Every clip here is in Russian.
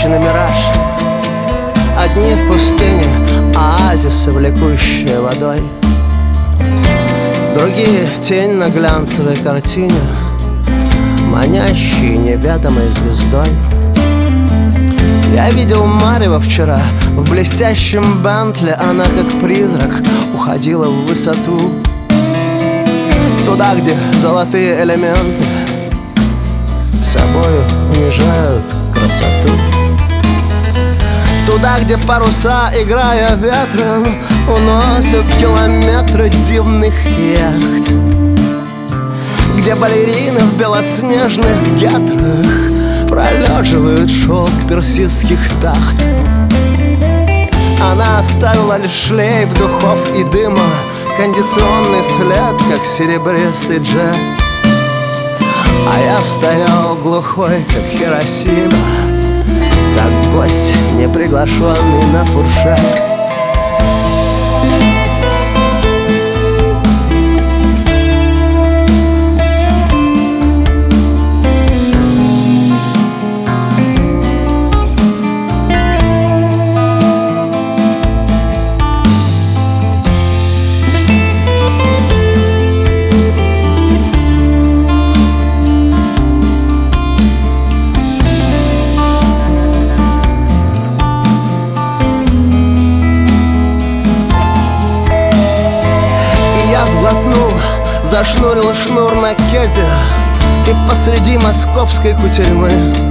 женщины мираж. Одни в пустыне, оазисы, влекущие водой. Другие тень на глянцевой картине, манящие неведомой звездой. Я видел Марева вчера в блестящем Бентли. Она, как призрак, уходила в высоту, туда, где золотые элементы собою унижают красоту. Туда, где паруса, играя ветром, уносят километры дивных яхт. Где балерины в белоснежных гетрах пролеживают шелк персидских тахт. Она оставила лишь шлейф духов и дыма, кондиционный след, как серебристый джет. А я стоял глухой, как Хиросима, как гость, не приглашенный на фуршет. Сглотнул, зашнурил шнур на кеде, и посреди московской кутерьмы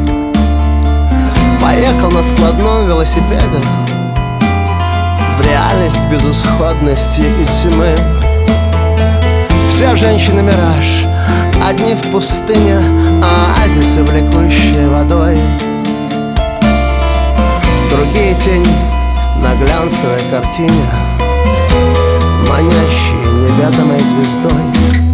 поехал на складном велосипеде в реальность безысходности и тьмы. Все женщины мираж, одни в пустыне, оазисы, влекущие водой. Другие тень на глянцевой картине, манящие неведомой звездой.